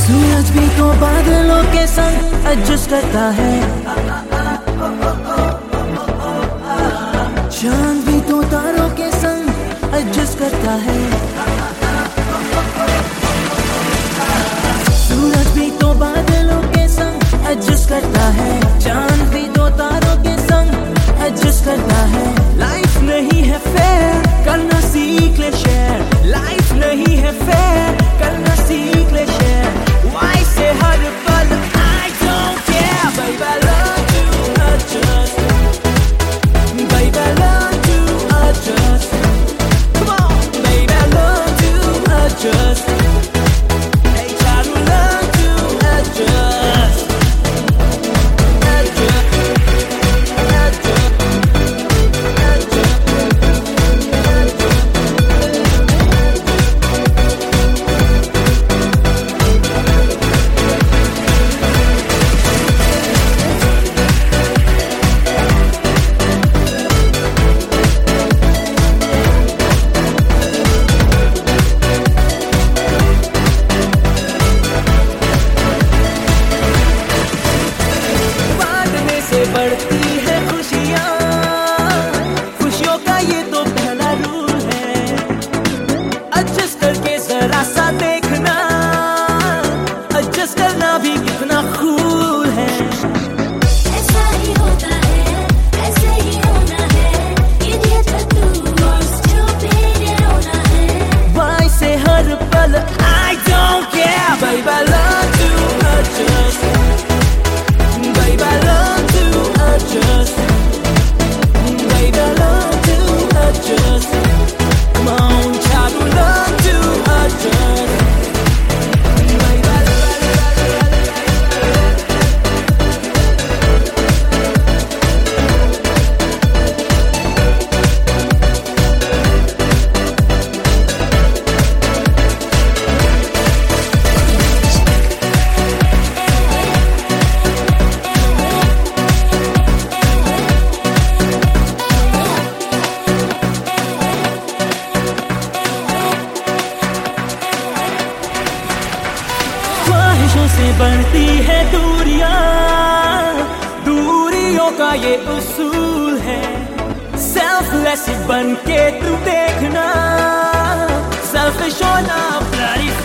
सूरज भी तो बादलों के संग एडजस्ट करता है, चांद भी तो तारों के संग एडजस्ट करता है। सूरज भी तो बादलों के संग एडजस्ट करता है, चांद भी तो तारों के संग एडजस्ट करता है। लाइफ नहीं है फेयर, करना सीख ले शेयर। लाइफ नहीं है फेयर, करना सीख ले शेयर। Why say हर पल I don't care, baby learn to adjust, baby learn to adjust, come on baby learn to adjust, hey try to learn to adjust, बढ़ती है खुशियाँ, खुशियों का ये तो पहला रूल है। एडजस्ट करके जरा सा देखना, एडजस्ट करना भी कितना कूल है। ऐसा ही होता है, ऐसे ही होना है, इडियट तू स्टूपिड होना है। Why say हर पल I don't care, baby learn to adjust, baby learn to adjust, baby learn to adjust, come on try to learn to adjust, से बढ़ती है दूरियां, दूरियों का ये उसूल है। सेल्फलेस बन के तू देखना, सेल्फिश होना ब्लडी